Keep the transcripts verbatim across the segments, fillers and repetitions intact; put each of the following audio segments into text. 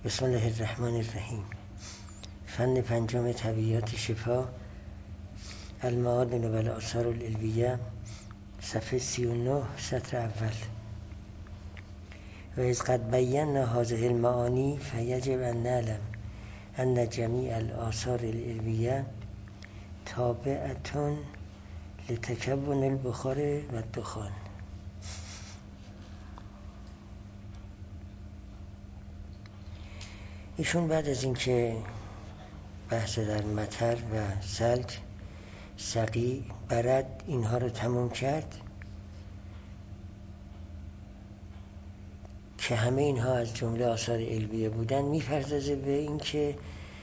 بسم الله الرحمن الرحیم. فن پنجم طبیعیات شفا، المعادن و الآثار العلویه، صفحه سی و نه، سطر اول. و اذ قد بینا هذه المعانی فیجب ان نعلم ان جمیع الآثار العلویه تابعة لتکون البخار و الدخان. ایشون بعد از اینکه بحث در مطر و ثلج، سقی، برد اینها رو تموم کرد که همه اینها از جمله آثار علویه بودن، می‌پردازه به اینکه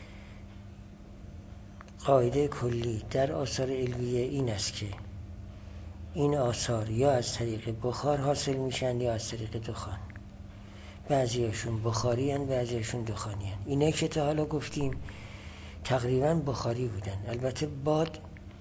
قاعده کلی در آثار علویه این است که این آثار یا از طریق بخار حاصل میشن یا از طریق دخان. بعضیاشون بخاری هن، بعضیاشون دخانی هن. اینه که تا حالا گفتیم تقریبا بخاری بودن. البته باد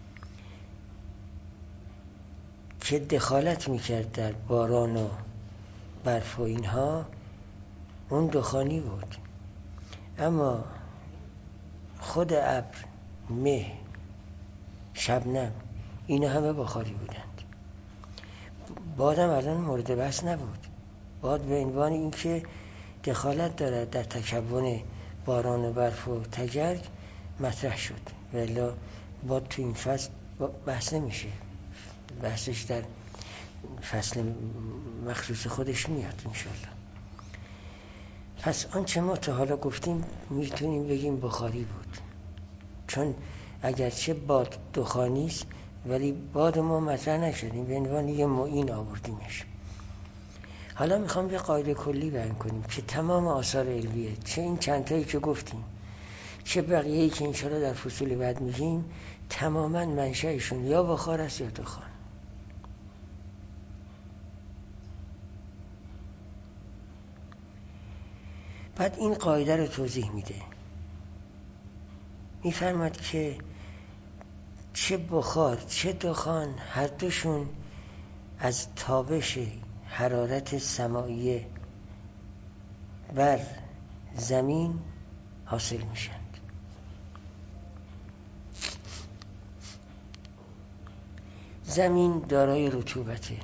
که دخالت میکرد در باران و برف و اینها، اون دخانی بود. اما خود ابر، مه، شبنم، اینا همه بخاری بودند. بادم الان مورد بحث نبود. باد به عنوان اینکه دخالت دارد در تکون باران و برف و تگرگ مطرح شد، ولی باد تو این فصل بحث نمیشه. بحثش در فصل مخصوص خودش میاد انشالله. پس آنچه ما تا حالا گفتیم میتونیم بگیم بخاری بود، چون اگرچه باد دخانی است ولی باد ما مطرح نشدیم، به عنوان یه معین آوردیمش. حالا میخوام یه قاعده کلی بیان کنیم که تمام آثار علویه، چه این چند تایی که گفتیم چه بقیه‌ای که انشالله در فصول بعد میگیم، تماما منشأشون یا بخار است یا دخان. بعد این قاعده رو توضیح میده، میفرماد که چه بخار چه دخان هر دوشون از تابش حرارت سماییه بر زمین حاصل میشند. زمین دارای رطوبته.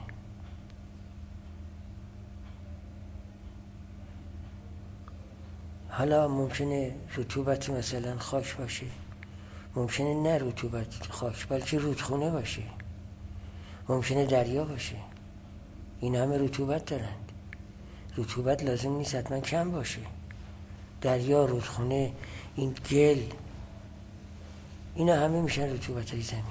حالا ممکنه رطوبت مثلا خاک باشه، ممکنه نه رطوبت خاک بلکه رودخونه باشه، ممکنه دریا باشه. این همه رطوبت دارند. رطوبت لازم نیست حتما کم باشه. دریا، رودخونه، این گل، اینا همه میشن رطوبت های زمین.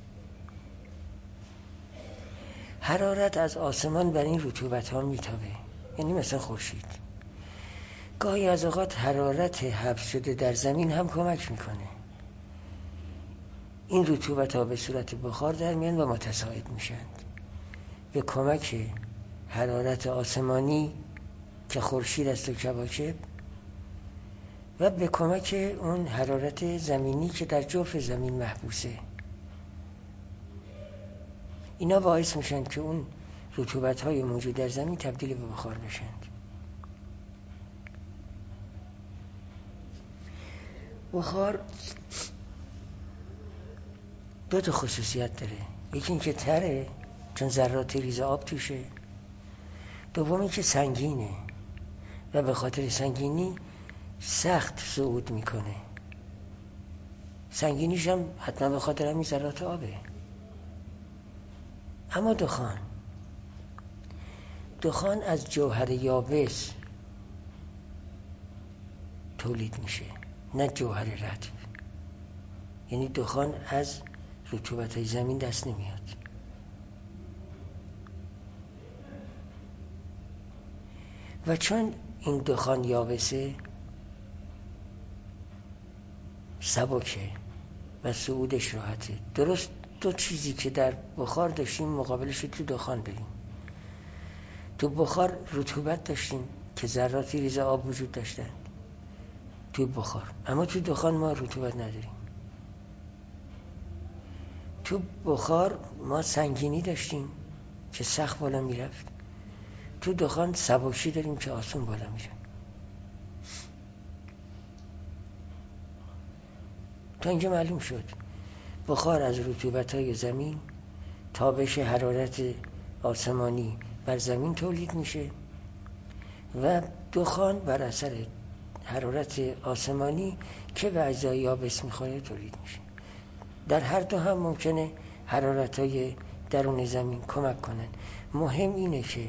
حرارت از آسمان بر این رطوبت ها میتابه، یعنی مثلا خورشید. گاهی از اوقات حرارت حبس شده در زمین هم کمک میکنه. این رطوبت ها به صورت بخار در میان و متصاعد میشند به کمک حرارت آسمانی که خورشید است و کواکب، و به کمک اون حرارت زمینی که در جوف زمین محبوسه. اینا باعث میشن که اون رطوبت های موجود در زمین تبدیل به بخار بشند. بخار دو تا خصوصیت داره. یکی این که تره، چون ذرات ریز آب توشه. دوم این که سنگینه و به خاطر سنگینی سخت صعود میکنه. سنگینیش هم حتما به خاطر همین ذرات آبه. اما دخان دخان از جوهر یابس تولید میشه، نه جوهر رطب. یعنی دخان از رطوبت های زمین دست نمیاد. و چون این دخان یابسه، سبکه و صعودش راحته. درست دو چیزی که در بخار داشتیم مقابلش تو دخان داریم. تو بخار رطوبت داشتیم که ذراتی ریز آب وجود داشتن تو بخار، اما تو دخان ما رطوبت نداریم. تو بخار ما سنگینی داشتیم که سخت بالا میرفت، تو دخان سبکشی داریم که آسون بالا میره. تا اینجا معلوم شد بخار از رطوبت‌های زمین، تابش حرارت آسمانی بر زمین تولید میشه و دخان بر اثر حرارت آسمانی که به اجزای یابس میخوره تولید میشه. در هر دو هم ممکنه حرارت‌های درون زمین کمک کنن. مهم اینه که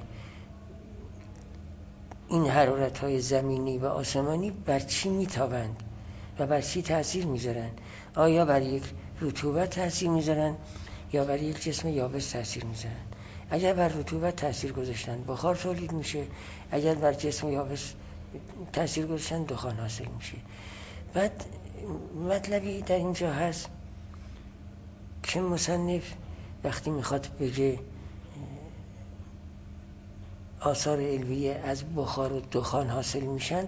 این حرارت‌های زمینی و آسمانی بر چی میتابند و بر چی تأثیر میذارن. آیا بر یک رطوبت تأثیر میذارن یا بر یک جسم یابس تأثیر میذارن؟ اگر بر رطوبت تأثیر گذاشتن بخار تولید میشه، اگر بر جسم یابس تأثیر گذاشتن دخان حاصل میشه. بعد مطلبی در اینجا هست که مصنف وقتی میخواد بگه آثار علویه از بخار و دخان حاصل میشند،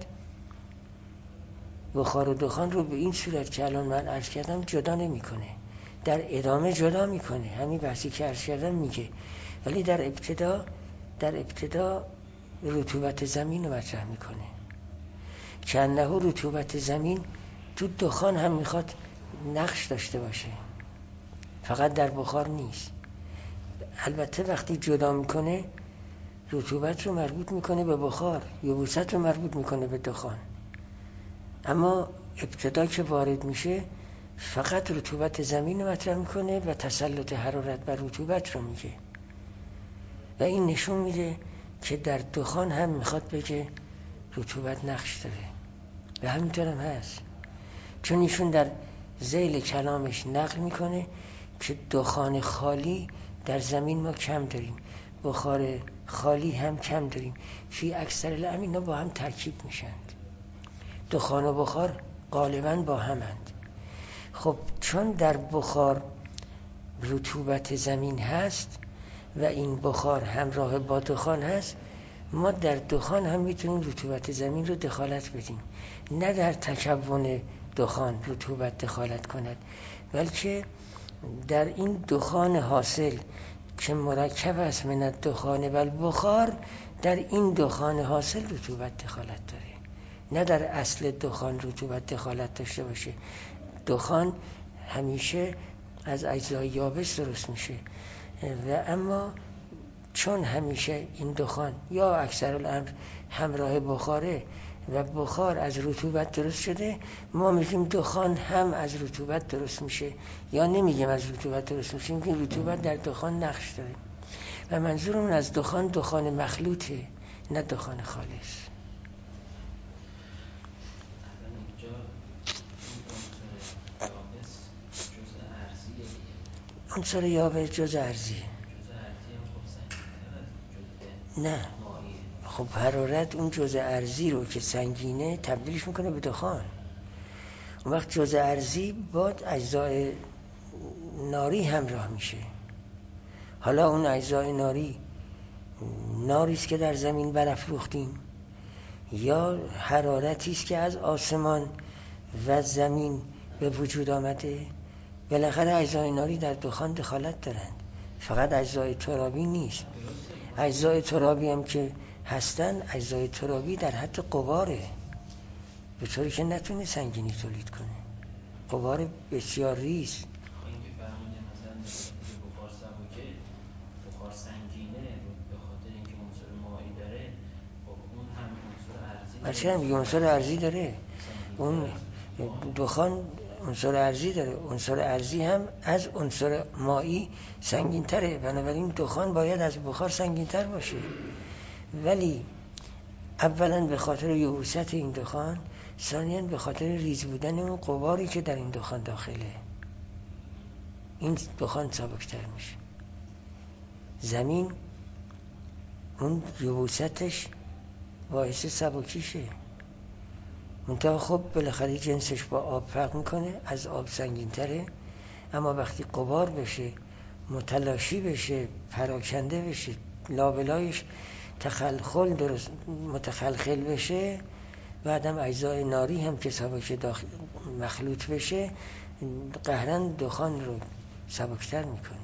بخار و دخان رو به این صورت که الان من عرض کردم جدا نمیکنه، در ادامه جدا میکنه، همین بحثی که عرض کردم میگه، ولی در ابتدا در ابتدا رطوبت زمین رو مطرح میکنه که انه رطوبت زمین تو دخان هم میخواد نقش داشته باشه، فقط در بخار نیست. البته وقتی جدا میکنه رطوبت رو مربوط میکنه به بخار، یبوست رو مربوط میکنه به دخان، اما ابتدا که وارد میشه فقط رطوبت زمین رو مطرح میکنه و تسلط حرارت بر رطوبت رو میگه و این نشون میده که در دخان هم میخواد بگه رطوبت نقش داره و همینطور هم هست، چون ایشون در ذیل کلامش نقل میکنه که دخان خالی در زمین ما کم داریم، بخار خالی هم کم داریم، فی اکثر الامر با هم ترکیب میشند، دخان و بخار غالباً با همند. خب چون در بخار رطوبت زمین هست و این بخار همراه با دخان هست، ما در دخان هم میتونیم رطوبت زمین رو دخالت بدیم، نه در تکون دخان رطوبت دخالت کند، بلکه در این دخان حاصل که مرکب است من الدخان و البخار، در این دخان حاصل رطوبت دخالت داره، نه در اصل دخان رطوبت دخالت داشته باشه. دخان همیشه از اجزای یابس درست میشه و اما چون همیشه این دخان یا اکثر الامر همراه بخاره و بخار از رطوبت درست شده، ما میگیم دخان هم از رطوبت درست میشه، یا نمیگیم از رطوبت درست میشه، میگیم رطوبت در دخان نقش داره و منظورمون از دخان دخان مخلوطه، نه دخان خالص. عنصر یابس جز ارضی نه، خب حرارت اون جزء ارضی رو که سنگینه تبدیلش میکنه به دخان، اون وقت جزء ارضی با اجزای ناری همراه میشه. حالا اون اجزای ناری ناری است که در زمین برافروختیم یا حرارتی است که از آسمان و زمین به وجود آمده، بالاخره اجزای ناری در دخان دخالت دارند، فقط اجزای ترابی نیست. اجزای ترابی هم که هستن، اجزای ترابی در حد غباره، به طوری که نتونه سنگینی تولید کنه، غبار بسیار ریز. بخار سنگینه به خاطر اینکه عنصر مایی داره، خب اون هم عنصر ارضی داره. عنصر ارضی داره، اون دخان عنصر ارضی داره، عنصر ارضی هم از عنصر مایی سنگین تره، بنابراین دخان باید از بخار سنگین تر باشه، ولی اولا به خاطر یبوست این دخان، ثانیاً به خاطر ریز بودن اون غباری که در این دخان داخله، این دخان سبکتر میشه. زمین اون یبوستش باعث سبکیشه، منتها خب بالاخره جنسش با آب فرق میکنه، از آب سنگین تره، اما وقتی غبار بشه، متلاشی بشه، پراکنده بشه، لابلایش تخلخل درست متخلخل بشه، بعدم اجزای ناری هم که سبک داخل مخلوط بشه، قهرن دخان رو سبکتر میکنه.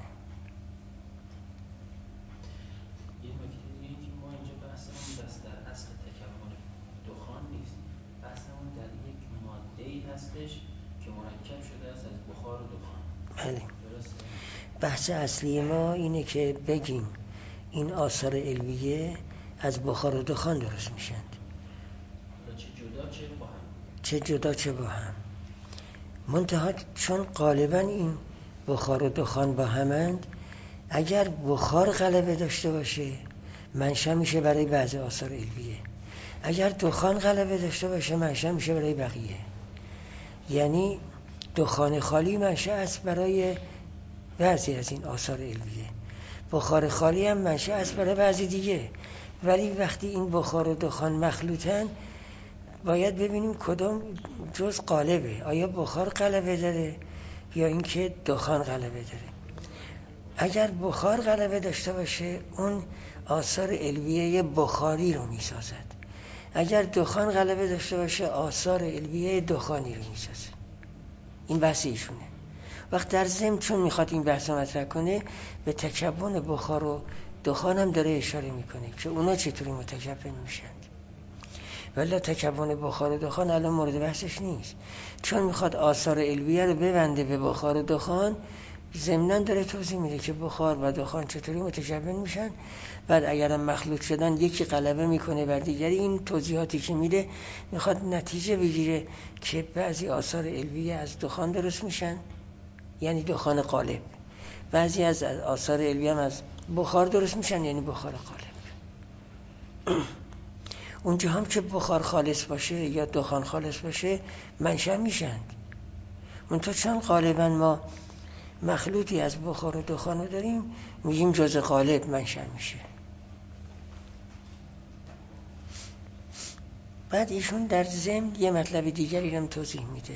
هستش که مرکب شده است از بخار و دخان. بله. درسته؟ بحث اصلی ما اینه که بگیم این آثار علویه از بخار و دخان درست میشند. چه جدا چه با هم. چه جدا چه با هم. منتها چون غالبا این بخار و دخان با همند، اگر بخار غلبه داشته باشه منشأ میشه برای بعضی آثار علویه، اگر دخان غلبه داشته باشه منشأ میشه برای بقیه. یعنی دخان خالی منشأ است برای بعضی از این آثار علویه، بخار خالی هم منشأ است برای بعضی دیگه. ولی وقتی این بخار و دخان مخلوطن باید ببینیم کدام جز غالبه، آیا بخار غلبه داره یا اینکه دخان غلبه داره. اگر بخار غلبه داشته باشه اون آثار علویه بخاری رو میسازد، اگر دخان غلبه داشته باشه آثار علویه دخانی رو میسازه. این بحث ایشونه. وقت در ضمن چون میخواد این بحث رو مطرح کنه به تکون بخار و دخان هم داره اشاره میکنه که اونا چطوری متکون میشند. ولی تکون بخار و دخان الان مورد بحثش نیست، چون میخواد آثار علویه رو ببنده به بخار و دخان، ضمناً داره توضیح میده که بخار و دخان چطوری متکون میشن. بعد اگرم مخلوط شدن یکی غلبه میکنه بر دیگری. این توضیحاتی که میده میخواد نتیجه بگیره که بعضی آثار علویه از دخان درست میشن، یعنی دخان غالب، بعضی از آثار علویه هم از بخار درست میشن، یعنی بخار غالب. اونجا هم که بخار خالص باشه یا دخان خالص باشه منشأ میشند. منتها چون غالبا ما مخلوطی از بخار و دخان رو داریم میگیم جزء غالب منشأ میشه. بعد ایشون در ضمن یه مطلب دیگری هم توضیح میده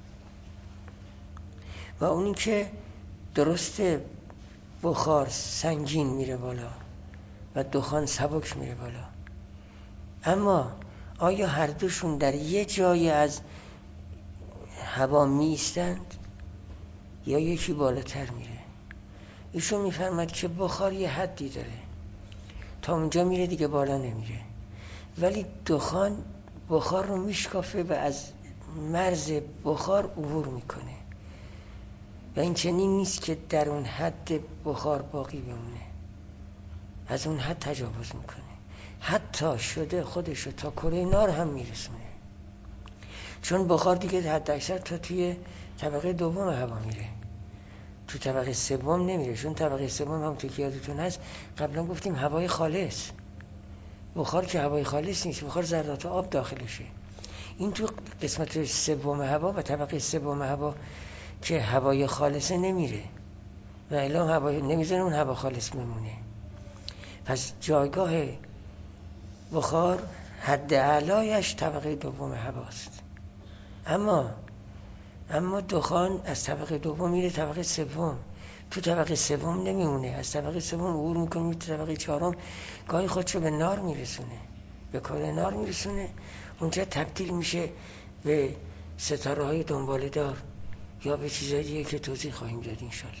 و اون این که درسته بخار سنگین میره بالا و دخان سبک میره بالا، اما آیا هر دوشون در یه جای از هوا میستند یا یکی بالاتر میره؟ ایشون میفرماد که بخار یه حدی داره، تا اونجا میره دیگه بالا نمیره، ولی دخان بخار رو میشکافه و از مرز بخار عبور میکنه و این چنین نیست که در اون حد بخار باقی بمونه، از اون حد تجاوز میکنه، حتی شده خودشو تا کره نار هم میرسونه، چون بخار دیگه حد اکثر تا توی طبقه دوم هوا میره، تو طبقه سوم نمیره. چون طبقه سوم هم تو که یادتون هست قبلا گفتیم هوای خالص، بخار که هوای خالص نیست، بخار ذرات آب داخلشه. این تو قسمت سوم هوا و طبقه سوم هوا که هوای خالصه نمیره و الا هوای نمیذاره اون هوا خالص بمونه. پس جایگاه بخار حد اعلایش طبقه دوم هواست، اما اما دخان از طبقه دوم میره طبقه سوم، تو طبقه سوم نمیمونه، از طبقه سوم عبور میکنه میره طبقه چهارم، گاهی خودشو به نار میرسونه، به کره نار میرسونه، اونجا تبدیل میشه به ستاره های دنباله دار یا به چیزهای دیگه که توضیح خواهیم داد انشالله.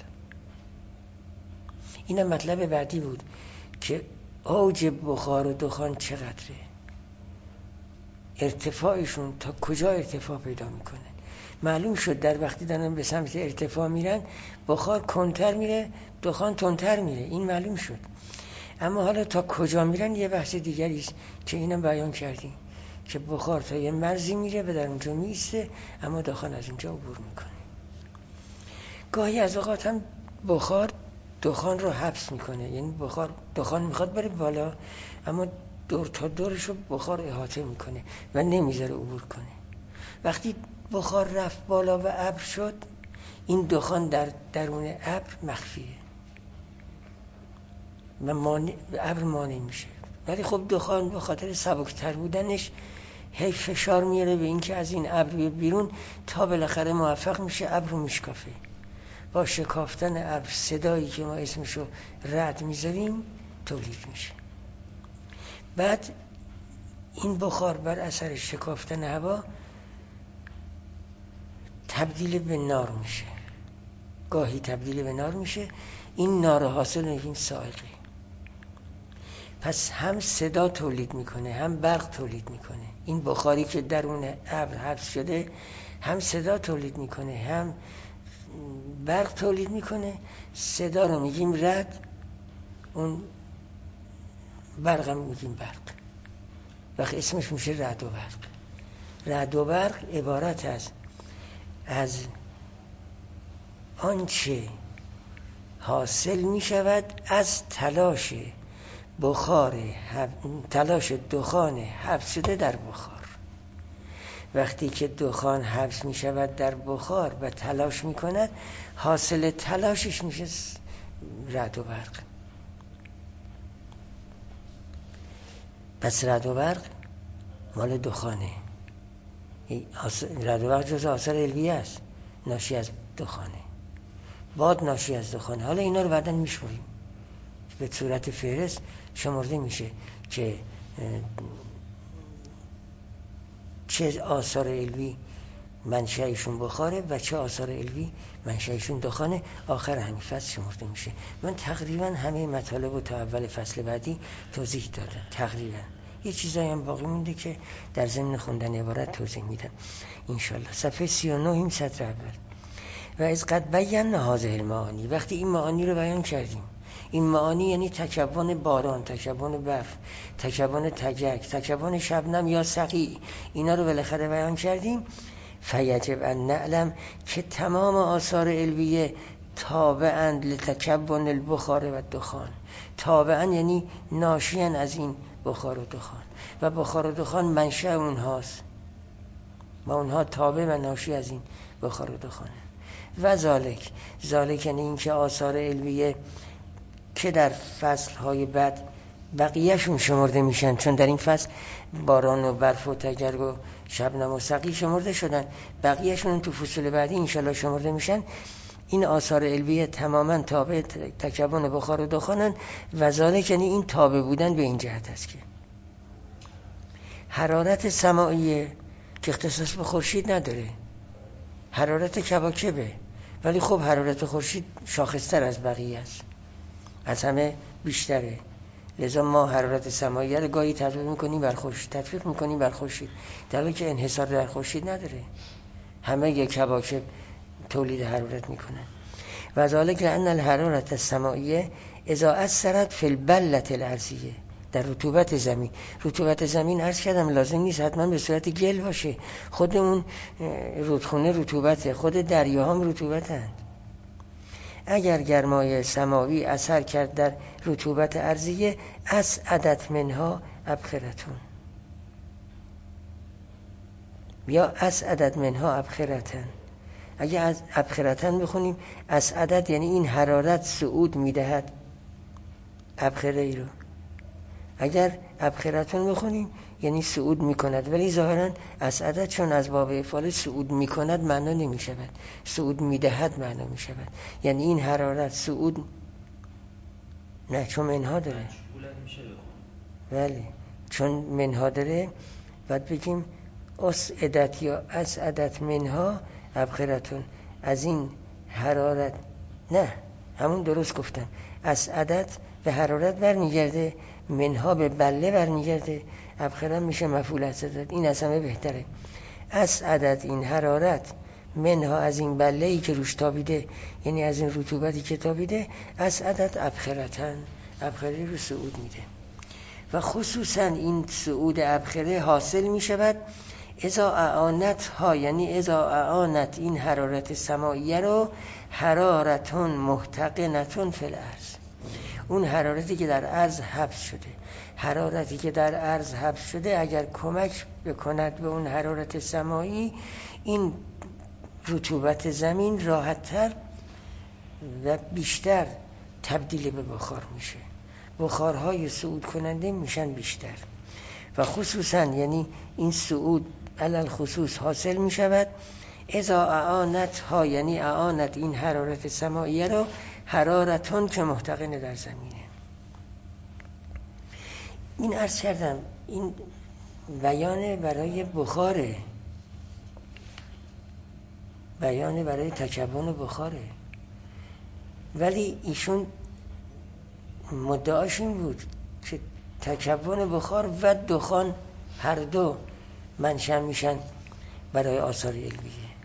اینم مطلب بعدی بود که اوج بخار و دخان چقدره، ارتفاعشون تا کجا ارتفاع پیدا میکنه. معلوم شد در وقتی دارن به سمت ارتفاع میرن بخار کنتر میره، دخان تندتر میره، این معلوم شد. اما حالا تا کجا میرن یه بحث دیگری است که اینم بیان کردیم که بخار تا یه مرزی میره و در اونجا میسته، اما دخان از اونجا عبور میکنه. گاهی از اوقات هم بخار دخان رو حبس میکنه، یعنی بخار دخان میخواد بره بالا اما دور تا دورش رو بخار احاطه میکنه و نمیذاره عبور کنه. وقتی بخار رفت بالا و ابر شد، این دخان در درون ابر مخفیه و مانع ابر مانع میشه. ولی خب دخان به خاطر سبکتر بودنش هی فشار میاره به این که از این ابر بیرون تا بالاخره موفق میشه ابر رو میشکافه. با شکافتن ابر صدایی که ما اسمشو رعد میذاریم تولید میشه. بعد این بخار بر اثر شکافتن هوا تبدیل به نار میشه، گاهی تبدیل به نار میشه، این نار حاصل این صاعقه. پس هم صدا تولید میکنه هم برق تولید میکنه. این بخاری که درون ابر حبس شده هم صدا تولید میکنه هم برق تولید میکنه. صدا رو میگیم رد، اون برق هم میگیم برق، وقتی اسمش میشه رد و برق. رد و برق عبارت است از آنچه حاصل میشود از تلاش بخار تلاش دخان حبس شده در بخار. وقتی که دخان حبس می شود در بخار و تلاش می کند، حاصل تلاشش میشه رعد و برق. پس رعد و برق مال دخانه. رعد و برق جز آثار علویه است، ناشی از دخانه. باد ناشی از دخانه. حالا اینا رو بعداً میشمریم، به صورت فهرست شمرده میشه که چه آثار علوی منشأشون بخاره و چه آثار علوی منشأشون دخانه. آخر همین فصل شمرده میشه. من تقریبا همه مطالب رو تا اول فصل بعدی توضیح دادم تقریبا. یه چیزایی هم باقی مونده که در ضمن خوندن عبارت توضیح میدم انشالله. صفحه سی و نه این سطر اول. و از قد بینا هذه المعانی، وقتی این معانی رو بیان کردیم، این معانی یعنی تکون باران، تکون برف، تکون تجک، تکون شبنم یا سقی، اینا رو بالاخره بیان کردیم. فیجب ان نعلم که تمام آثار علویه تابعاً لتکون البخار و دخان. تابعاً یعنی ناشیاً از این بخار و دخان، و بخار و دخان منشأ اونهاست و اونها تابع و ناشی از این بخار و دخانه. و ذالک ذالک یعنی این که آثار علویه که در فصلهای بعد بقیهشون شمرده میشن، چون در این فصل باران و برف و تجرگ و شبنم و سقی شمرده شدن، بقیهشون تو فصول بعدی انشالله شمرده میشن. این آثار علویه تماما تابع تکون بخار و دخانن. و ذالک یعنی این تابع بودن به این جهت است که حرارت سماعیه که اختصاص به خورشید نداره، حرارت کواکبه، ولی خب حرارت خورشید شاخص‌تر از بقیه است، از همه بیشتره. لذا ما حرارت سماعیه رو گاهی تطبیق میکنیم بر خورشید، تطبیق میکنیم بر خورشید، در حالی که انحصار در خورشید نداره. همه یک کواکب تولید حرارت میکنن. و ذالک لأن الحرارت السماعیه اذا اثرت فی البلة الارضیه، در رطوبت زمین. رطوبت زمین عرض کردم لازم نیست حتما به صورت گل باشه، خود اون رودخونه رطوبته، خود دریاها رطوبتند. اگر گرمای سماوی اثر کرد در رطوبت ارضیه، اسعدت منها ابخرتون، یا اسعدت منها ابخرتن. اگه از ابخرتن بخونیم، اسعدت یعنی این حرارت صعود میدهد ابخره ای رو. اگر ابخرتون بخونیم یعنی صعود میکند، ولی ظاهرا اسعدت چون از باب افعال صعود میکند معنا نمیشود، صعود میدهد معنا میشود. یعنی این حرارت صعود نه، چون منها داره، ولی چون منها داره بعد بگیم اسعدت یا اسعدت منها ابخرتون. از این حرارت نه، همون درست گفتم، اسعدت به حرارت برمیگرده، منها به بله برمیگرده، ابخره میشه مفعول اسعدت. این از همه بهتره. اسعدت این حرارت منها از این بله ای که روش تابیده، یعنی از این رطوبتی که تابیده، اسعدت ابخرتن، ابخره رو صعود میده. و خصوصا این صعود ابخره حاصل میشود اذا اعانت ها، یعنی اذا اعانت این حرارت سماعیه رو حرارتون محتقنتون فی الارض، اون حرارتی که در ارض حبس شده، حرارتی که در ارض حبس شده اگر کمک بکند به اون حرارت سماعی، این رطوبت زمین راحت‌تر و بیشتر تبدیل به بخار میشه، بخارهای صعود کننده میشن بیشتر. و خصوصا یعنی این صعود علل خصوص حاصل میشود اذا اعانت ها، یعنی اعانت این حرارت سماعیه رو حرارتون که محتقن در زمینه. این عرض کردم این بیان برای بخاره، بیان برای تکون بخاره، ولی ایشون مدعاش این بود که تکون بخار و دخان هر دو منشأ میشن برای آثار علمیه.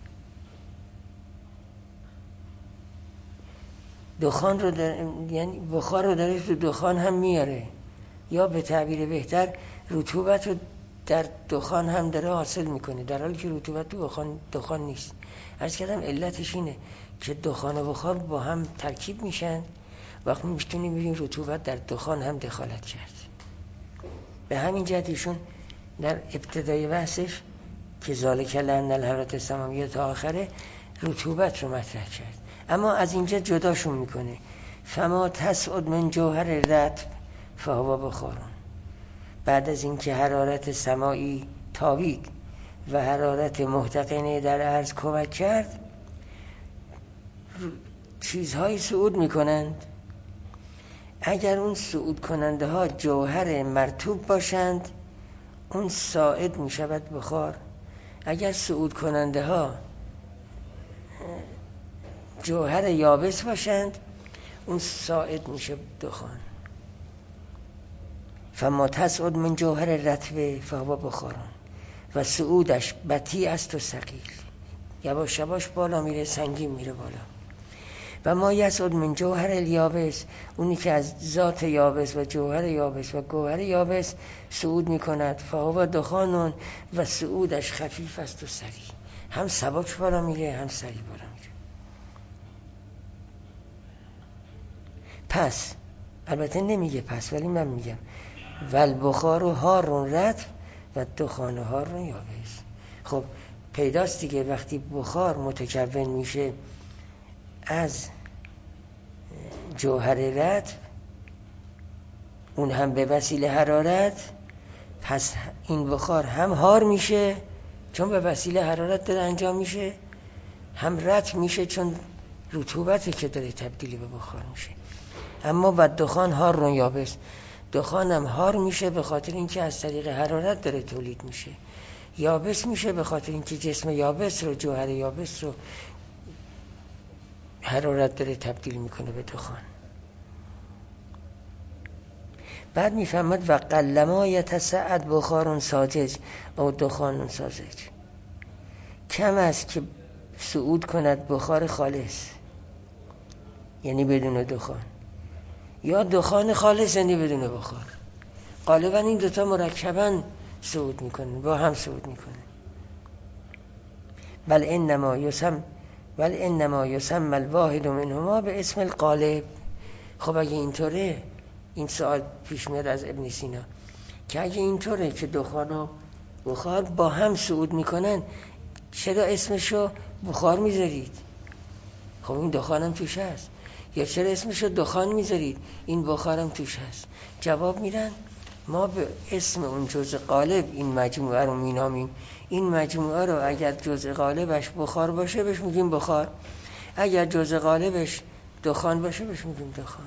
دخان رو در... یعنی بخار رو داره تو دخان هم میاره، یا به تعبیر بهتر رطوبت رو در دخان هم داره حاصل میکنه، در حالی که رطوبت تو دخان, دخان نیست. عرض کردم علتش اینه که دخان و بخار با هم ترکیب میشن، وقت میتونیم ببینیم رطوبت در دخان هم دخالت کرد. به همین جهت ایشون در ابتدای بحثش که ذالک لأن الحرارة السماویة تا آخره رطوبت رو مطرح کرد، اما از اینجا جداشون میکنه. فما تسعد من جوهر رطب فهو بخار. بعد از اینکه حرارت سمایی تابید و حرارت محتقنه در عرض کمک کرد، چیزهایی صعود میکنند. اگر اون صعود کننده ها جوهر مرطوب باشند اون صاعد میشود بخار، اگر صعود کننده ها جوهر یابس باشند اون صاعد میشه دخان. فما تسعد من جوهر رطب فهو بخارون و صعودش بطیء است و ثقیل، یواش یواش بالا میره، سنگین میره بالا. و ما یسعد من جوهر الیابس، اونی که از ذات یابس و جوهر یابس و گوهر یابس صعود میکند فهو دخانون و صعودش خفیف است و سریع، هم سبک بالا میره هم سریع بالا میره. پس البته نمیگه پس، ولی من میگم ول بخار و هارون رطب و دخان و هارون یابس. خب پیداست دیگه، وقتی بخار متکون میشه از جوهر رطب اون هم به وسیله حرارت، پس این بخار هم هار میشه چون به وسیله حرارت داره انجام میشه، هم رطب میشه چون رطوبتی که داره تبدیلی به بخار میشه. اما بعد دخان هارون یابس، دخان هم هار میشه به خاطر اینکه از طریق حرارت داره تولید میشه، یابس میشه به خاطر اینکه جسم یابس رو، جوهر یابس رو حرارت داره تبدیل میکنه به دخان. بعد میفهمد و قلما یتسعد بخار ساجج و دخان ساجج، کم است که صعود کند بخار خالص یعنی بدون دخان، یا دخان خالص یعنی بدون بخار. غالبا این دوتا مرکبا صعود میکنه، با هم صعود میکنه. بل انما یسم بل انما یسمى الواحد منهما به اسم القالب. خب اگه اینطوره، این سوال پیش میاد از ابن سینا که اگه اینطوره که دخان و بخار با هم صعود میکنن چرا اسمشو بخار میذارید؟ خب این دخانم توش هست. یا چرا اسمشو دخان میذارید؟ این بخارم توش هست. جواب میدن ما به اسم اون جزء قالب این مجموعه رو مینامیم. این مجموعه رو اگر جزء قالبش بخار باشه بهش میگیم بخار، اگر جزء قالبش دخان باشه بهش میگیم دخان.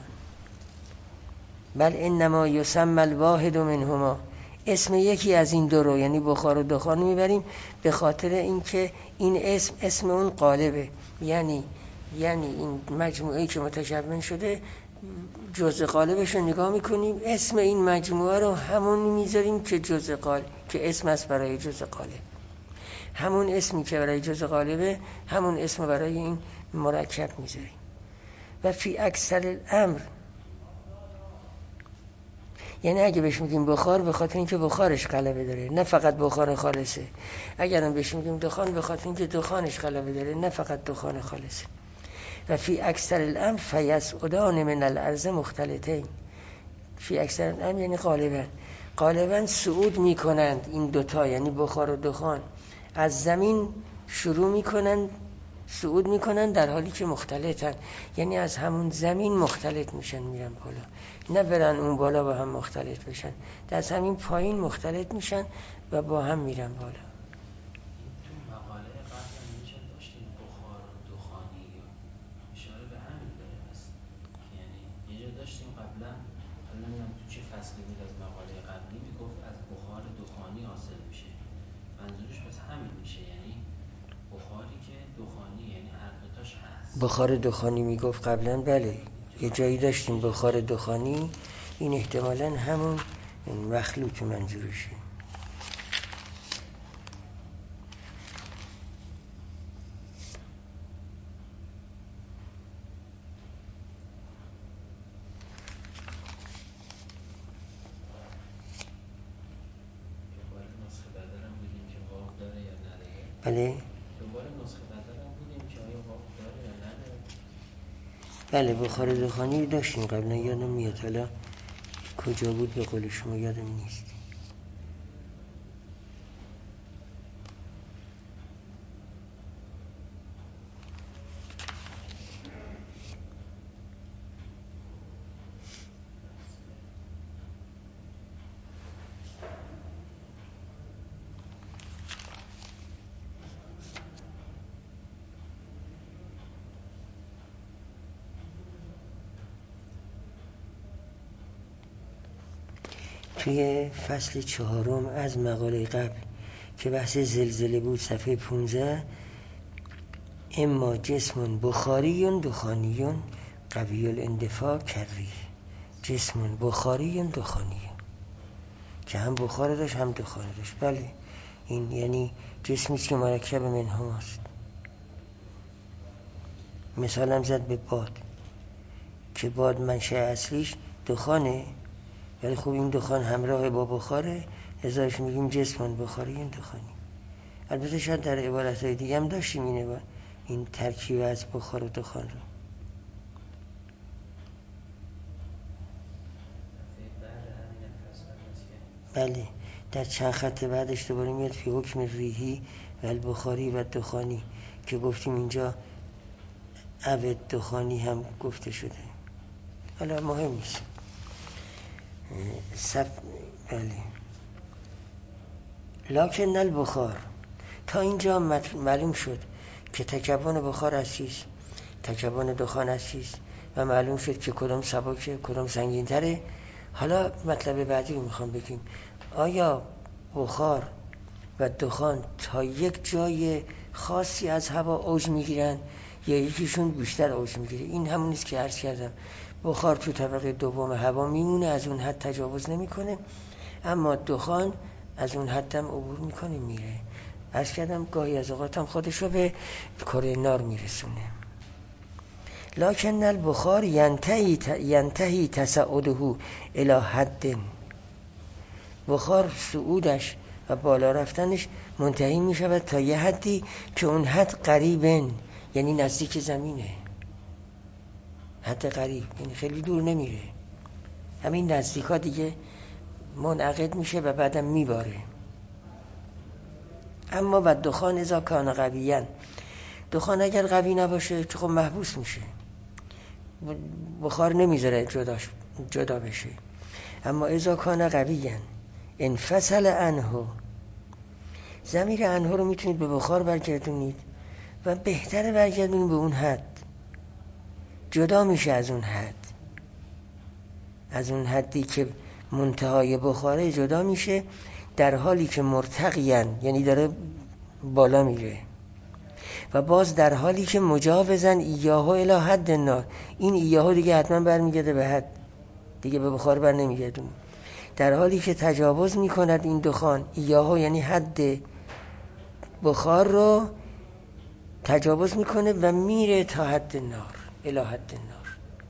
بل انما یسمى الواحد منهما، اسم یکی از این دو رو یعنی بخار و دخان میبریم به خاطر اینکه این اسم اسم اون قالبه، یعنی یعنی این مجموعه‌ای که متکون شده جزء قالبش رو نگاه میکنیم، اسم این مجموعه رو همون میذاریم که جزء قالب، که اسم است برای جزء قالب، همون اسمی که برای جزء قالبه همون اسم برای این مرکب میذاریم. و فی اکثر الامر، یعنی اگه بهش میگیم بخار به خاطر اینکه بخارش غلبه داره، نه فقط بخار خالصه. اگر هم بهش میگیم دخان به خاطر اینکه دخانش غلبه داره، نه فقط دخان خالصه. و فی اکثر الامر فیسعدان من الارض مختلطین. فی اکثر الامر یعنی غالبا غالبا صعود میکنند این دوتا یعنی بخار و دخان، از زمین شروع میکنند صعود میکنن در حالی که مختلطن، یعنی از همون زمین مختلط میشن میرن بالا، نه برن اون بالا با هم مختلط بشن، در همین پایین مختلط میشن و با هم میرن بالا. تو مقاله قبلا میشه داشتیم بخار و دخانی اشاره به همین داره هست، یعنی یه جا داشتیم قبلا، حالا نمیدونم تو چه فصلی بود از مقاله قبلی، میگفت از بخار دخانی حاصل میشه، منظورش پس همین میشه، یعنی بخاری که دخانی، یعنی هر دوتاش هست. بخار دخانی میگفت قبلا، بله یه جایی داشتیم بخار دخانی، این احتمالاً همون مخلوط منظورشه. بله دوباره نسخه بدلم بودیم که آیا واقع داره یا نداره. بله بخار دخانی داشتیم قبلا، یادم میاد، حالا کجا بود به قول شما یادم نیست. توی فصل چهارم از مقاله قبل که بحث زلزله بود صفحه پونزده، اما جسم بخاری دخانی قوی الاندفاع کری، جسم بخاری دخانی که هم بخار داشت هم دخان داشت. بله این یعنی جسمی که مرکب منها است. مثالم زد به باد که باد منشأ اصلیش دخانه، ولی خب این دخان همراه با بخاره، ازایش میگیم جسم بخاری دخانی. البته شاید در عبارتهای دیگه هم داشتیم اینه، این ترکیب از بخار و دخان رو. بله در چند خط بعدش دوباره میاد فی حکم ریحی و البخاری و دخانی که گفتیم اینجا عود دخانی هم گفته شده. حالا مهم نیست. سب... بله لکن البخار، تا اینجا معلوم شد که تکون بخار از چیست، تکون دخان از چیست و معلوم شد که کدام سبکه کدام سنگین تره. حالا مطلب بعدی رو میخوام بگیم. آیا بخار و دخان تا یک جای خاصی از هوا اوج میگیرن یا یکیشون بیشتر اوج میگیره؟ این همون نیست که عرض کردم، بخار تو طبقه دوم هوا میمونه، از اون حد تجاوز نمیکنه، اما دخان از اون حد هم عبور میکنه میره. عرض کردم گاهی از اوقات هم خودشو به کره نار میرسونه. لکن البخار ینتهی ینتهی تصعده الی حد، بخار صعودش و بالا رفتنش منتهی میشود تا یه حدی که اون حد قریبن، یعنی نزدیک زمینه. حد قریب یعنی خیلی دور نمیره، همین نزدیکا دیگه منعقد میشه و بعدم میباره. اما و دخان اذا کان قویاً، دخان اگر قوی نباشه چه خب محبوس میشه، بخار نمیذاره جداش جدا بشه. اما اذا کان قویاً انفصل عنه، ضمیر عنه رو میتونید به بخار برگردونید و بهتره برگردونید به اون حد، جدا میشه از اون حد، از اون حدی که منتهای بخاره جدا میشه، در حالی که مرتقیان یعنی داره بالا میره، و باز در حالی که مجاوزن ایاهو الی حد النار، این ایاهو دیگه حتما برمیگرده به حد، دیگه به بخار بر نمیگردونه، در حالی که تجاوز میکند این دخان، ایاهو یعنی حد بخار رو تجاوز میکنه و میره تا حد نار، الی حد نار.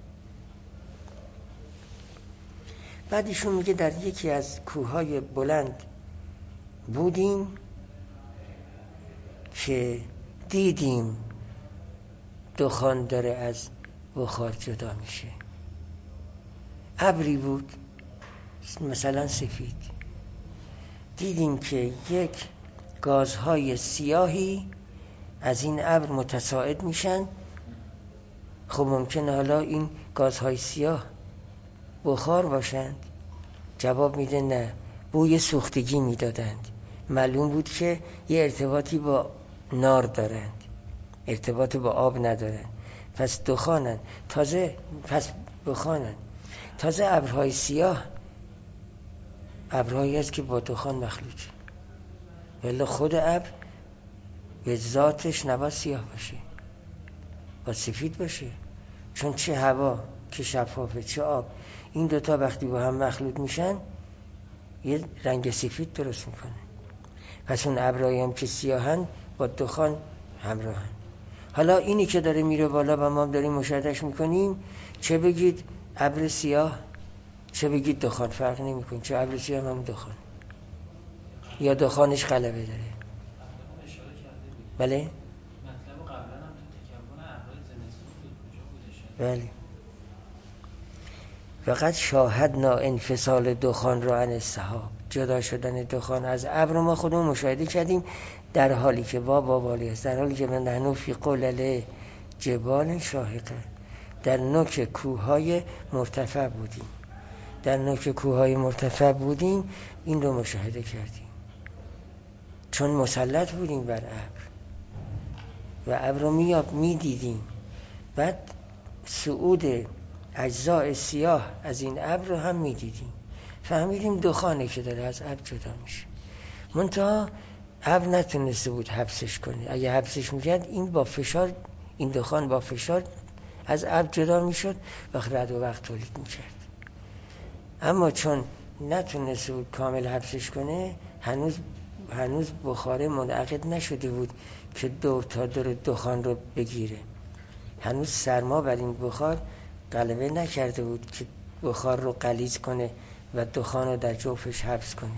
بعد ایشون میگه در یکی از کوههای بلند بودیم که دیدیم دخان داره از بخار جدا میشه. ابری بود مثلا سفید، دیدیم که یک گازهای سیاهی از این ابر متصاعد میشن. خب ممکنه حالا این گازهای سیاه بخار باشند؟ جواب میده نه، بوی سوختگی میدادند، معلوم بود که یه ارتباطی با نار دارند، ارتباط با آب ندارند، پس دخانند. تازه پس دخانند تازه ابرهای سیاه ابرهایی است که با دخان مخلوطه، ولی خود ابر به ذاتش نباید سیاه باشه، باید سفید باشه، چون چه هوا که شفافه چه آب، این دوتا وقتی با هم مخلوط میشن یه رنگ سفید درست میکنه. پس اون ابرهایی هم که سیاهن با دخان همراهن. حالا اینی که داره میره بالا و ما داریم مشاهدهش میکنیم، چه بگید ابر سیاه چه بگید دخان فرق نمیکنه، چه ابر سیاه هم دخان یا دخانش غلبه داره. اشاره کرده بله مطلب قبلا هم تو تکون ابرای زمستون بود، کجا بوده شد؟ بله. فقط شاهدنا انفصال دخان را عن السحاب، جدا شدن دخان از ابر ما خودمون مشاهده کردیم در حالی که بابا والی است، در حالی که من نحنو فی قلل جبال شاهقه، در نوک کوههای مرتفع بودیم در نوک کوههای مرتفع بودیم این رو مشاهده کردیم، چون مسلط بودیم بر ابر و ابر رو می دیدیم. بعد صعود اجزاء سیاه از این ابر رو هم می دیدیم، فهمیدیم دخانه که داره از ابر جدا میشه. منتها ابر نتونسته بود حبسش کنه، اگه حبسش میکرد این با فشار این دخان با فشار از ابر جدا میشد و رعد و برق تولید میکرد. اما چون نتونسته بود کامل حبسش کنه، هنوز هنوز بخاره منعقد نشده بود که دور تا دور دخان رو بگیره، هنوز سرما بر این بخار غلبه نکرده بود که بخار رو غلیظ کنه و دخان رو در جوفش حبس کنه.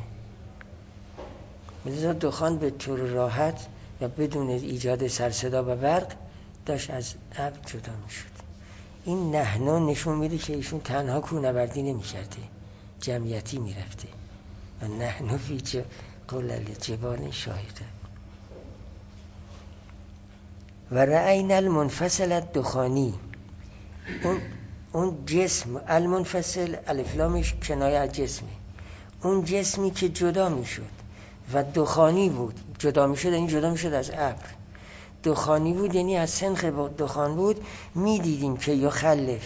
لذا دخان به طور راحت و بدون ایجاد سرصدا و برق داشت از ابر جدا میشد. این نحنا نشون میده که ایشون تنها کوهنوردی نمی‌کرده، جمعیتی میرفته و نحنا فی قلل جبال شاهقه. و رأینا المنفصل الدخانی، اون اون جسم المنفصل الف لامش کنایه از جسمه، اون جسمی که جدا میشد و دخانی بود، جدا میشد یعنی جدا میشد از ابر، دخانی بود یعنی از سنخ دخان بود، میدیدیم که یخلف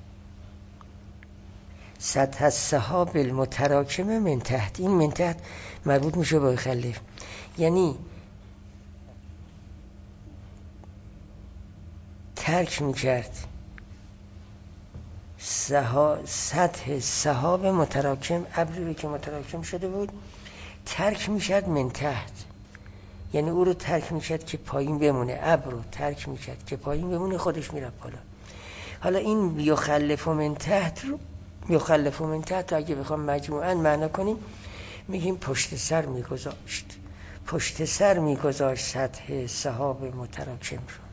سطح السحاب المتراکمه من تحت، این من تحت مربوط میشه با یخلف، یعنی ترک میکرد سطح سحاب متراکم، ابری که متراکم شده بود ترک میشد من تحت، یعنی او رو ترک میشد که پایین بمونه، ابر رو ترک میشد که پایین بمونه، خودش میره بالا. حالا این یخلف من تحت رو یخلف من تحت رو اگه بخوام مجموعاً معنا کنیم میگیم پشت سر میگذاشت پشت سر میگذاشت سطح سحاب متراکم رو.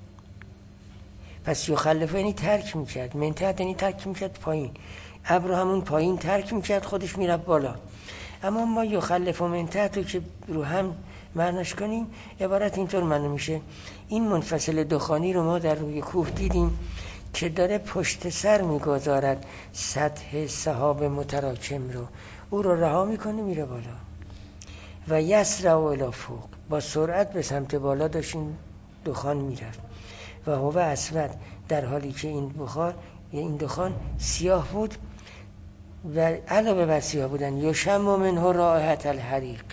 پس یخلف یعنی ترک میکرد، من تحت یعنی ترک میکرد پایین، ابر همون پایین ترک میکرد، خودش میره بالا. اما ما یخلف من تحت رو که رو هم معناش کنیم عبارت اینطور معنی میشه، این منفصل دخانی رو ما در روی کوه دیدیم که داره پشت سر میگذارد سطح سحاب متراکم رو، او رو رها میکنه میره بالا. و یسرع الی فوق، با سرعت به سمت بالا داشت این دخان میرفت. و هو اسود، در حالی که این بخار این دخان سیاه بود و علاوه بر سیاه بودن یشم منه رائحة الحریق،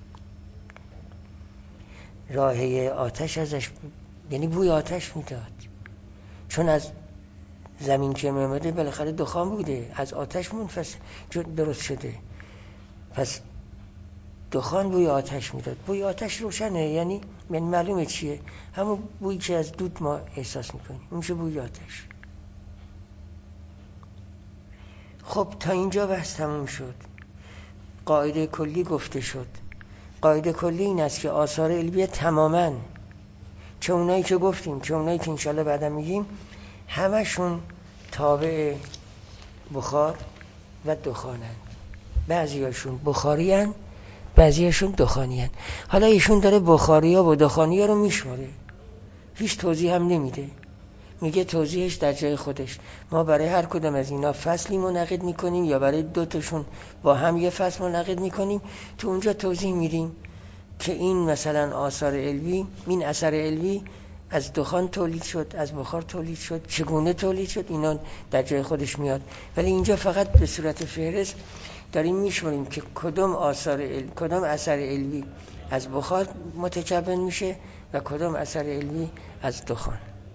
رائحه آتش ازش، یعنی بوی آتش میداد، چون از زمین که میامده بالاخره دخان بوده، از آتش منفصل درست شده، پس دخان بوی آتش میداد. بوی آتش روشنه، یعنی یعنی معلومه چیه، همون بویی که از دود ما احساس میکنیم میشه بوی آتش. خب تا اینجا بحث تموم شد، قاعده کلی گفته شد. قاعده کلی این است که آثار علویه تماماً، چه اونایی که گفتیم چه اونایی که انشالله بعدا میگیم، همشون تابع بخار و دخانند. بعضیاشون بخاری هن، بعضیاشون دخانی هن. حالا ایشون داره بخاری ها و دخانی ها رو میشماره، هیچ توضیح هم نمیده، میگه توضیحش در جای خودش. ما برای هر کدام از اینا فصلی منعقد میکنیم یا برای دوتاشون با هم یه فصل منعقد میکنیم، تو اونجا توضیح میدیم که این مثلا آثار علوی، این اثر علوی از دخان تولید شد، از بخار تولید شد، چگونه تولید شد، اینا در جای خودش میاد. ولی اینجا فقط به صورت فهرست داریم میشماریم که کدام آثار علم، کدام اثر علوی از بخار متکون میشه و کدام اثر علوی از دخان.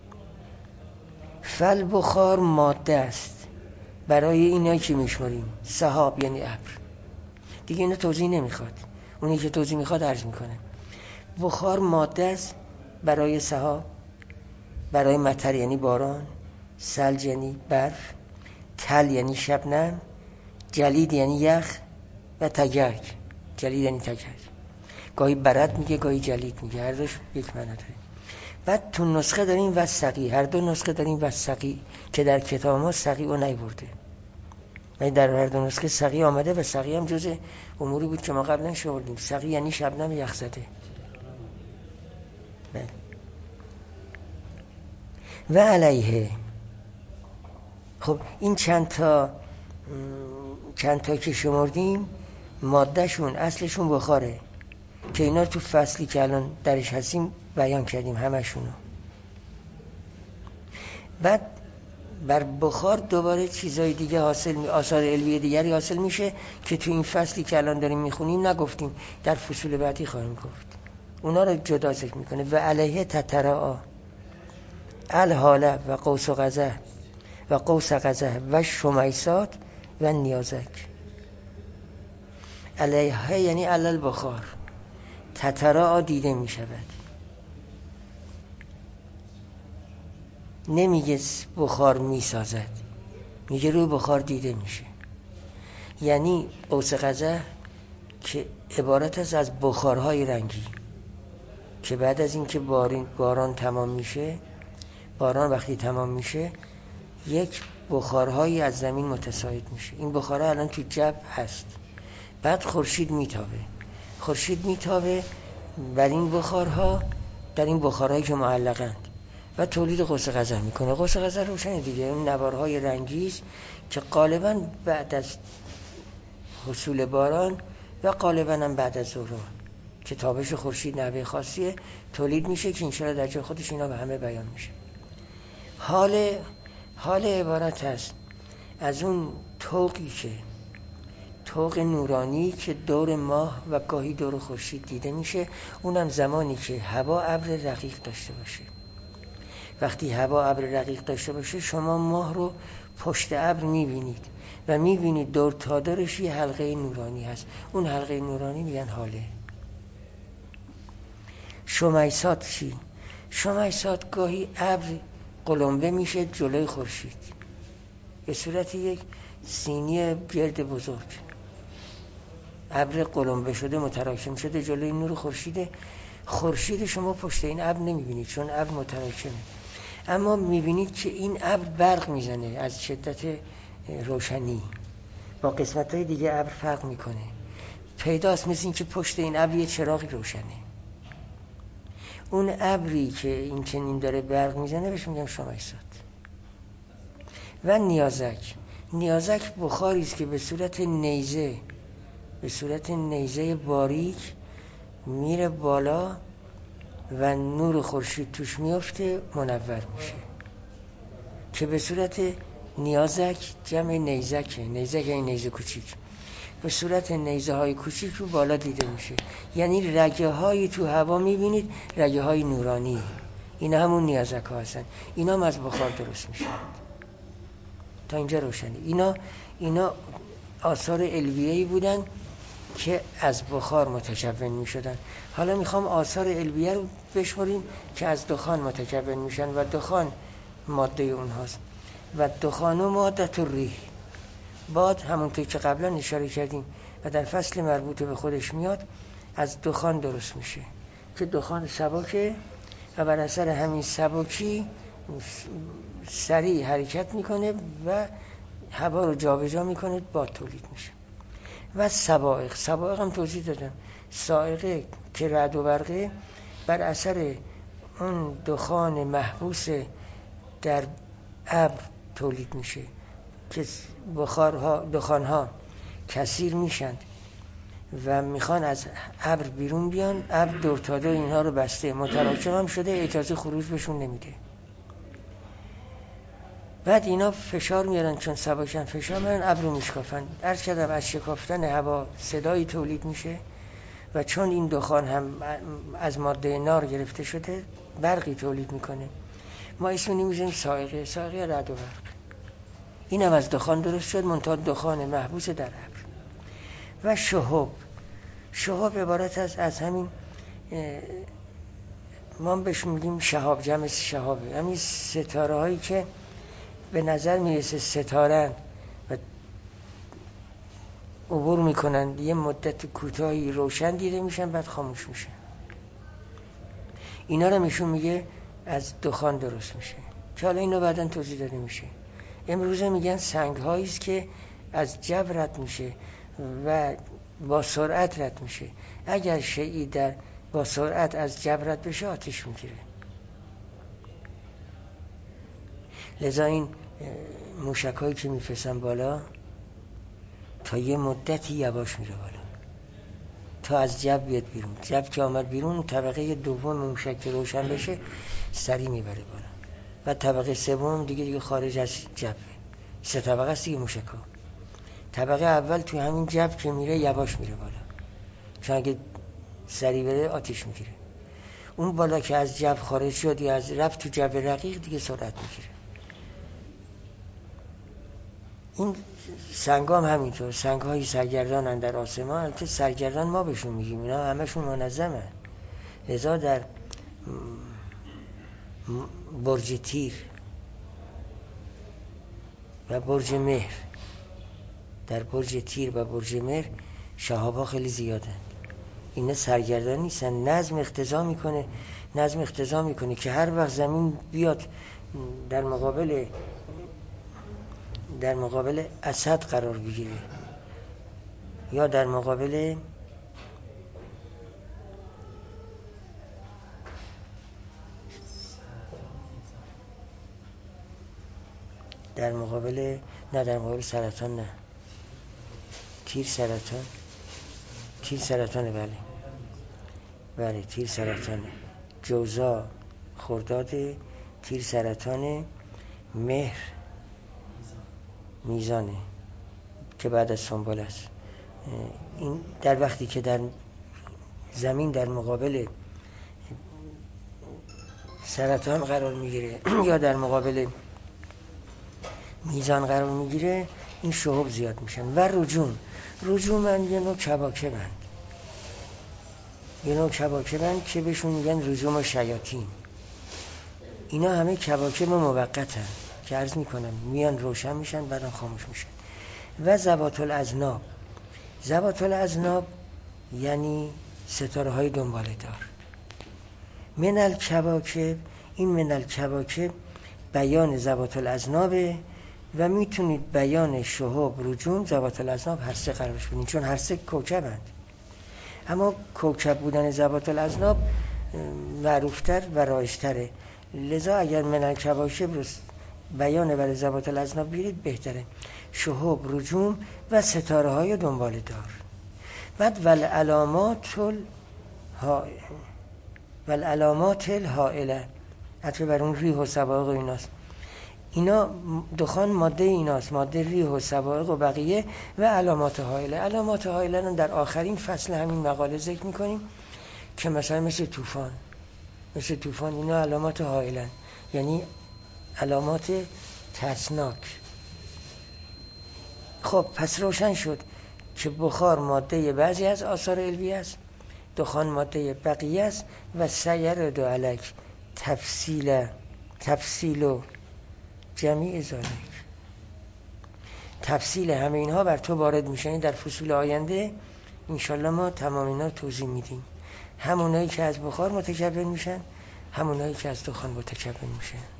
فل بخار ماده است، برای اینایی که میشماریم سحاب یعنی ابر، دیگه اینو توضیح نمیخواد، اونی که توضیح میخواد عرض میکنه. بخار ماده است برای سحاب، برای مطر یعنی باران، ثلج یعنی برف، تل یعنی شبنم، جلید یعنی یخ و تگرگ، جلید یعنی تگرگ. گاهی برد میگه گاهی جلید میگه، هر دوش یک معنی داره. بعد تو نسخه داریم وثقی، هر دو نسخه داریم وثقی که در کتاب ما سقی رو نیورده، ولی در هر دو نسخه سقی آمده و سقی هم جز اموری بود که ما قبلا شمردیم. سقی یعنی شبنم یخزده. و علیه. خب این چند تا چند تا که شمردیم مادهشون اصلشون بخاره که اینا تو فصلی که الان درش هستیم بیان کردیم همشونو. بعد بر بخار دوباره چیزای دیگه حاصل می... آثار علوی دیگری حاصل میشه که تو این فصلی که الان داریم میخونیم نگفتیم، در فصول بعدی خواهیم گفت. اونا رو جدا ذکر میکنه. و علیه تتراء الحاله و قوس و قزح و قوس قزح و شمیسات و نیازک. علیه یعنی علل بخار، تتراء دیده میشود. نمیگه بخار میسازد، میگه روی بخار دیده میشه. یعنی قوس قزح که عبارت است از بخارهای رنگی که بعد از اینکه باران باران تمام میشه، باران وقتی تمام میشه یک بخارهایی از زمین متساعد میشه. این بخارها الان تو جو هست. بعد خورشید میتابه، خورشید میتابه بر این بخارها، در این بخارهایی که معلقند و تولید قوس قزح میکنه. قوس قزح روشنه دیگه، اون نوارهای رنگیست که غالبا بعد از حصول باران و غالبا هم بعد از ظهر که تابش خورشید نحوه خاصیه تولید میشه که انشاءالله در جای خودش اینا به همه بیان میشه. حال حال عبارت هست از اون طوقی که طوق نورانی که دور ماه و گاهی دور خورشید دیده میشه، اونم زمانی که هوا ابر رقیق داشته باشه. وقتی هوا ابر رقیق داشته باشه شما ماه رو پشت ابر میبینید و میبینید دور تا دورش یه حلقه نورانی هست، اون حلقه نورانی میگن حاله. شمیسات چی؟ شمیسات گاهی ابر قلمبه میشه جلوی خورشید به صورت یک سینی گرد بزرگ، ابر قلمبه شده متراکم شده جلوی نور خورشید. خورشید شما پشت این ابر نمیبینید چون ابر متراکمه، اما میبینید که این ابر برق میزنه از شدت روشنی، با قسمت‌های دیگه ابر فرق میکنه. پیداست مثل این که پشت این ابر یه چراغی روشنه. اون ابری که این چنین داره برق میزنه بهش میگن شمیسات. و نیازک، نیازک بخاری است که به صورت نیزه به صورت نیزه باریک میره بالا و نور خورشید توش میفته منور میشه که به صورت نیازک جمع نیزکه. نیزک یعنی نیزه کوچیک، به صورت نیزه های کوچیک رو بالا دیده میشه. یعنی رگه های تو هوا میبینید، رگه های نورانی، اینا همون نیازک ها هستن. اینا هم از بخار درست میشن. تا اینجا روشنه. اینا اینا آثار علویه‌ای بودن که از بخار متکون می شدن. حالا میخوام آثار علویه رو بشماریم که از دخان متکون میشن و دخان ماده اونهاست. و دخان و ماده الریح، باد همونطور که قبلا اشاره کردیم و در فصل مربوط به خودش میاد، از دخان درست میشه که دخان سبکه و بر اثر همین سبکی سریع حرکت میکنه و هوا رو جابجا میکنه، باد تولید میشه. و سوائق، سوائق هم توضیح دادم. سائقه که رعد و برقه بر اثر اون دخان محبوس در ابر تولید میشه که بخارها دخانها کثیر میشن و میخوان از ابر بیرون بیان. ابر دور تا دور اینها رو بسته، متراکم هم شده، اجازه خروج بهشون نمیده. بعد اینا فشار میارن، چون سبکن فشار میارن، ابر رو میشکافن. عرض کردم از شکافتن هوا صدایی تولید میشه و چون این دخان هم از ماده نار گرفته شده برقی تولید میکنه. ما اسم نمیذاریم سائقه، سائقه رعد و برق. این هم از دخان درست شد، منتها دخان محبوس در ابر. و شهاب، شهاب عبارت از از همین ما بهش میگیم شهاب، جمع شهابه، همین ستاره هایی که به نظر میرسه ستاره و عبور میکنن، یه مدت کوتاهی روشن دیده میشن بعد خاموش میشن. اینا رو میشون میگه از دخان درست میشه که حالا اینو بعداً توضیح داده میشه. امروزه میگن سنگ هاییست که از جو رد میشه و با سرعت رد میشه. اگر شیئی در با سرعت از جو رد بشه آتش میگیره. لذا این موشک هایی که میفرستن بالا تا یه مدتی یواش میره بالا تا از جو بیاد بیرون. جو که آمد بیرون طبقه دوم موشک که روشن بشه سری میبره بالا و طبقه سوم دیگه دیگه خارج از جو. سه طبقه است دیگه موشک ها. طبقه اول توی همین جو که میره یواش میره بالا چون اگه سری بره آتش میگیره. اون بالا که از جو خارج شد یا از رفت تو جو رقیق دیگه سرعت میگیره. این سنگ هم همینطور، سنگ های سرگردان در آسمان. البته سرگردان ما بهشون میگیم، اینا همشون منظمه. لذا در برج تیر و برج مهر، در برج تیر و برج مهر شهاب ها خیلی زیادن. اینا سرگردان نیستن، نظم اقتضا میکنه نظم اقتضا میکنه که هر وقت زمین بیاد در مقابل در مقابل اسد قرار بگیره یا در مقابل در مقابل نه در مقابل سرطان، نه تیر سرطان تیر سرطانه بله بله تیر سرطانه. جوزا خرداد، تیر سرطانه، مهر میزانه که بعد از سنبل است. این در وقتی که در زمین در مقابل سرطان قرار میگیره یا در مقابل میزان قرار میگیره این شهب زیاد میشن. و رجوم رجوم هم یه نوع کباکه بند یه نوع کباکه بند که بهشون میگن رجوم و شیاطین. اینا همه کباکه موقتن که عرض میکنم میان روشن میشن بعدم خاموش میشن. و ذوات الاذناب ذوات الاذناب یعنی ستاره های دنباله دار. من الکواکب، این من الکواکب بیان ذوات الاذنابه و میتونید بیان شهب، رجوم، ذوات الاذناب هر سه قرارش بدین چون هر سه کوکبند. اما کوکب بودن ذوات الاذناب معروفتر و رایج‌تره. لذا اگر من الکواکب رو بیان برای ذوات الاذناب بیارید بهتره. شهب، رجوم و ستاره های دنباله دار. بعد والعلامات الها والعلامات الهائله، حتی بر اون ریح و سوائق و ایناست. اینا دخان ماده ایناست، ماده ریح و سوائق و بقیه و علامات هائله. علامات هائله رو در آخرین فصل همین مقاله ذکر میکنیم که مثلا مثل طوفان مثل طوفان اینا علامات هائله، یعنی علامات ترسناک. خب پس روشن شد که بخار ماده بعضی از آثار علوی است، دخان ماده بقیه است و سیرد و علک تفصیل تفصیل و جمیع ذالک. تفصیل همه اینها بر تو وارد میشن. در فصول آینده انشالله ما تمام اینا توضیح میدیم. همونایی که از بخار متکون میشن، همونایی که از دخان متکون میشن.